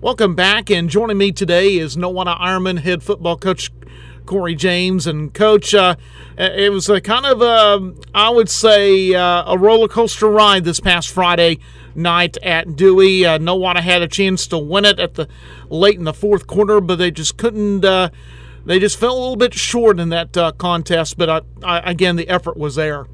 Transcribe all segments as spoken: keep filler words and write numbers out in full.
Welcome back, and joining me today is Nowata Ironman head football coach Corey James. And Coach, uh, it was a kind of a, I would say, uh, a roller coaster ride this past Friday night at Dewey. Uh, Nowata had a chance to win it at the late in the fourth quarter, but they just couldn't. Uh, they just fell a little bit short in that uh, contest. But uh, I, again, the effort was there.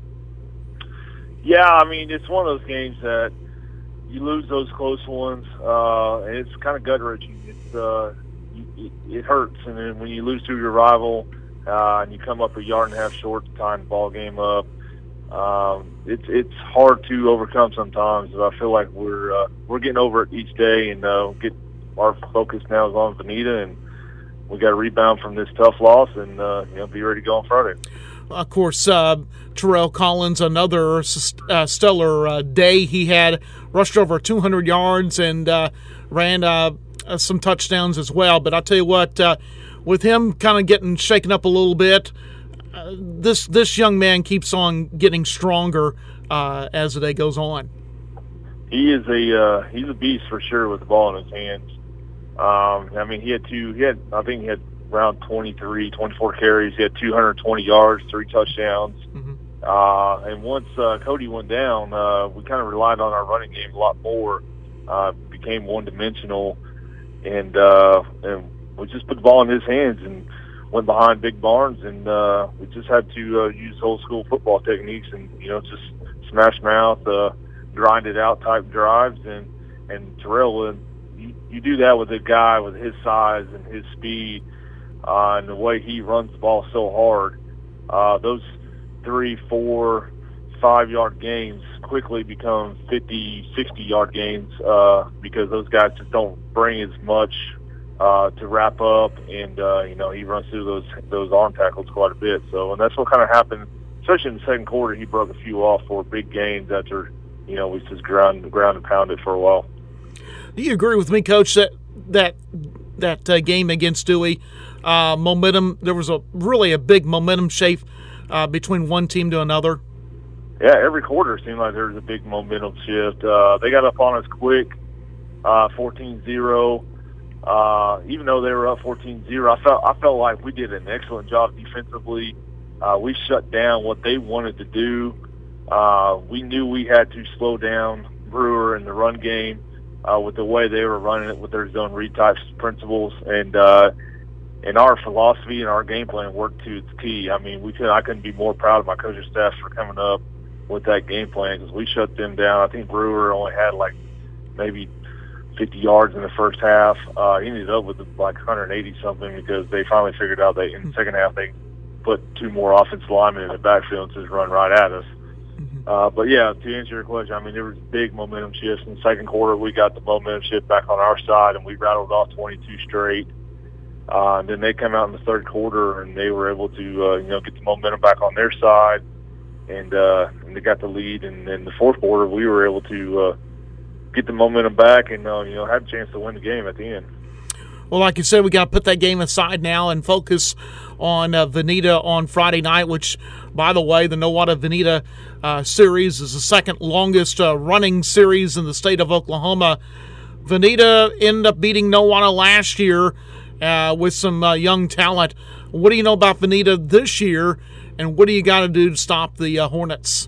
Yeah, I mean, it's one of those games that you lose those close ones, uh, and it's kind of gut-wrenching. It's uh, it, it hurts, and then when you lose to your rival uh, and you come up a yard and a half short to tie the ball game up, um, it's it's hard to overcome sometimes. But I feel like we're uh, we're getting over it each day, and uh, get our focus now is on Vinita, and we got to rebound from this tough loss, and uh, you know, be ready to go on Friday. Of course, uh, Terrell Collins, another uh, stellar uh, day. He had rushed over two hundred yards and uh, ran uh, some touchdowns as well. But I'll tell you what, uh, with him kind of getting shaken up a little bit, uh, this this young man keeps on getting stronger uh, as the day goes on. He is a uh, he's a beast for sure with the ball in his hands. Um, I mean, he had two. He had I think he had. around twenty-three, twenty-four carries. He had two hundred twenty yards, three touchdowns. Mm-hmm. Uh, and once uh, Cody went down, uh, we kind of relied on our running game a lot more, uh, became one-dimensional, and, uh, and we just put the ball in his hands and went behind Big Barnes, and uh, we just had to uh, use old-school football techniques and, you know, just smash mouth, uh, grind it out type drives. And, and Terrell, you, you do that with a guy with his size and his speed, Uh, and the way he runs the ball so hard, uh, those three, four, five-yard gains quickly become fifty, sixty-yard gains uh, because those guys just don't bring as much uh, to wrap up, and uh, you know, he runs through those those arm tackles quite a bit. So, and that's what kind of happened, especially in the second quarter. He broke a few off for big gains after, you know, we just ground ground and pounded for a while. Do you agree with me, Coach, that that that uh, game against Dewey? Uh, momentum, there was a really a big momentum shift uh, between one team to another. Yeah, every quarter seemed like there was a big momentum shift. Uh, they got up on us quick, uh, fourteen zero. Uh, even though they were up fourteen zero, I felt I felt like we did an excellent job defensively. Uh, we shut down what they wanted to do. Uh, we knew we had to slow down Brewer in the run game uh, with the way they were running it with their zone read types principles, and uh, and our philosophy and our game plan worked to its T. I mean, we could I couldn't be more proud of my coaching staff for coming up with that game plan, because we shut them down. I think Brewer only had like maybe fifty yards in the first half. Uh, he ended up with like one hundred eighty something because they finally figured out that in the second half they put two more offensive linemen in the backfield and just run right at us. Uh, but yeah, to answer your question, I mean, there was big momentum shifts in the second quarter. We got the momentum shift back on our side, and we rattled off twenty-two straight. Uh, and then they come out in the third quarter, and they were able to, uh, you know, get the momentum back on their side, and, uh, and they got the lead. And in the fourth quarter, we were able to uh, get the momentum back, and uh, you know, had a chance to win the game at the end. Well, like you said, we got to put that game aside now and focus on uh, Vinita on Friday night, which, by the way, the Nowata Vinita uh, series is the second longest uh, running series in the state of Oklahoma. Vinita ended up beating Nowata last year uh, with some uh, young talent. What do you know about Vinita this year, and what do you got to do to stop the uh, Hornets?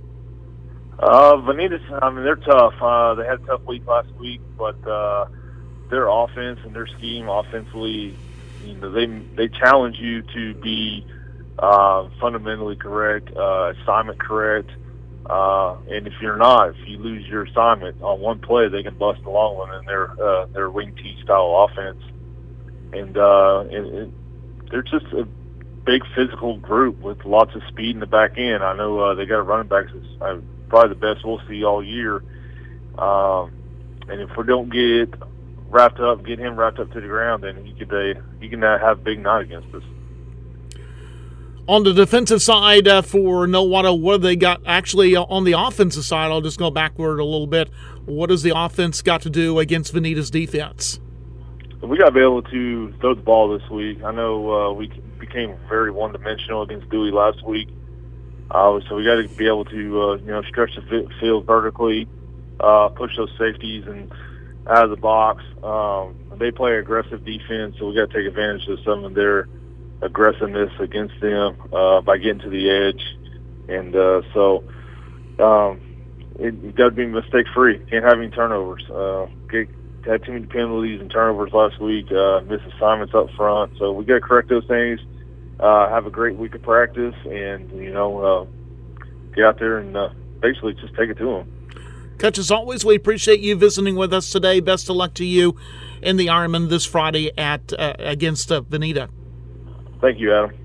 Uh, Vinita, I mean, they're tough. Uh, they had a tough week last week, but uh, their offense and their scheme offensively, you know, they they challenge you to be uh, fundamentally correct, uh, assignment correct, uh, and if you're not, if you lose your assignment on one play, they can bust a long one in their uh, their wing T style offense, and, uh, and, and they're just a big physical group with lots of speed in the back end. I know uh, they got a running back that's uh, probably the best we'll see all year, um, and if we don't get wrapped up, get him wrapped up to the ground, then he could uh, he can uh, have a big night against us. On the defensive side uh, for Nowata, what have they got? Actually, uh, on the offensive side, I'll just go backward a little bit. What has the offense got to do against Vinita's defense? We got to be able to throw the ball this week. I know uh, we became very one-dimensional against Dewey last week, uh, so we got to be able to uh, you know stretch the field vertically, uh, push those safeties, and out of the box. Um, they play aggressive defense, so we got to take advantage of some of their aggressiveness against them uh, by getting to the edge. And uh, so um, it, you got to be mistake free. Can't have any turnovers. Uh, get, had too many penalties and turnovers last week. Uh, missed assignments up front. So we got to correct those things. Uh, have a great week of practice, and you know, uh, get out there and uh, basically just take it to them. Coach, as always, we appreciate you visiting with us today. Best of luck to you in the Ironman this Friday at uh, against uh, Veneta. Thank you, Adam.